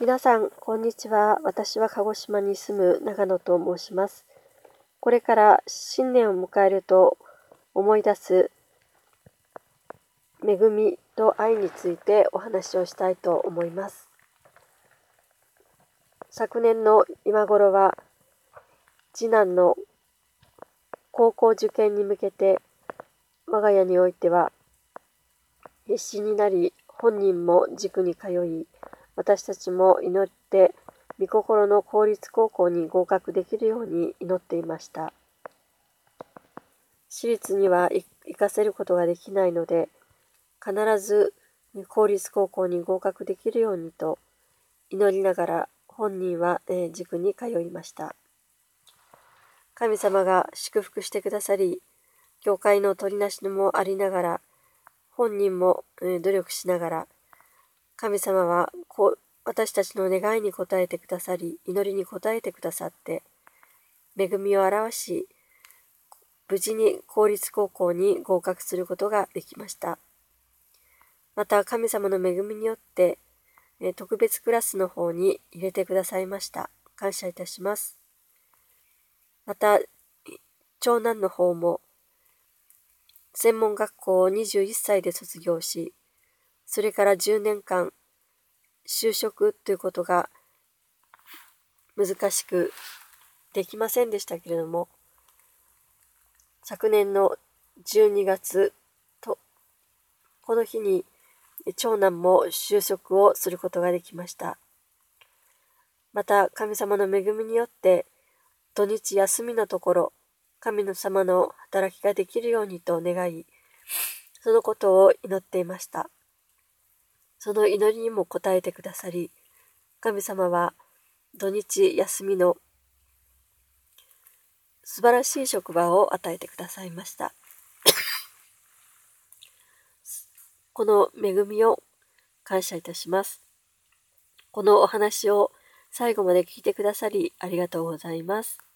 皆さん、こんにちは。私は鹿児島に住む長野と申します。これから新年を迎えると思い出す恵みと愛についてお話をしたいと思います。昨年の今頃は次男の高校受験に向けて我が家においては必死になり、本人も塾に通い、私たちも祈って御心の公立高校に合格できるように祈っていました。私立には行かせることができないので、必ず公立高校に合格できるようにと祈りながら本人は塾に通いました。神様が祝福してくださり、教会の取りなしもありながら、本人も努力しながら、神様は私たちの願いに応えてくださり、祈りに応えてくださって、恵みを表し、無事に公立高校に合格することができました。また神様の恵みによって、特別クラスの方に入れてくださいました。感謝いたします。また、長男の方も、専門学校を21歳で卒業し、それから10年間、就職ということが難しくできませんでしたけれども、昨年の12月と、この日に長男も就職をすることができました。また神様の恵みによって土日休みのところ、神様の働きができるようにと願い、そのことを祈っていました。その祈りにも応えてくださり、神様は土日休みの素晴らしい職場を与えてくださいました。この恵みを感謝いたします。このお話を最後まで聞いてくださりありがとうございます。